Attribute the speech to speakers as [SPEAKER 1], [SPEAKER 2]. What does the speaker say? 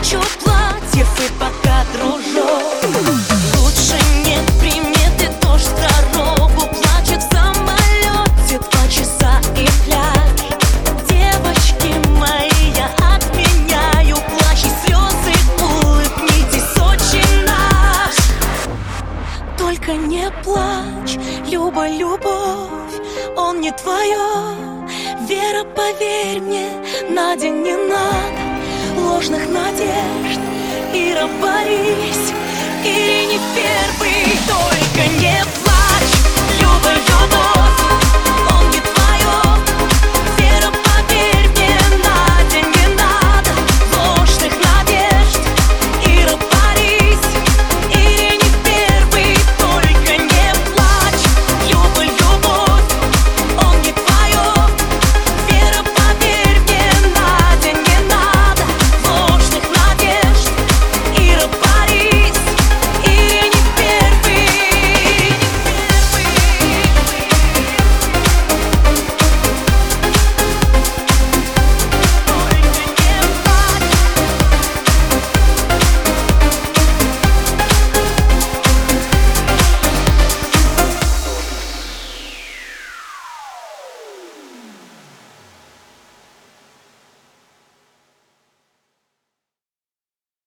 [SPEAKER 1] кучу платьев и пока дружок. Лучше не приметы, дождь в дорогу, плачет в самолете 2 часа и пляж. Девочки мои, я отменяю плащ и слезы, улыбнитесь, очень наш. Только не плачь, Люба, любовь, он не твое. Вера, поверь мне, Надя, не надо ложных надежд. Ира, борись, Ирине первый, только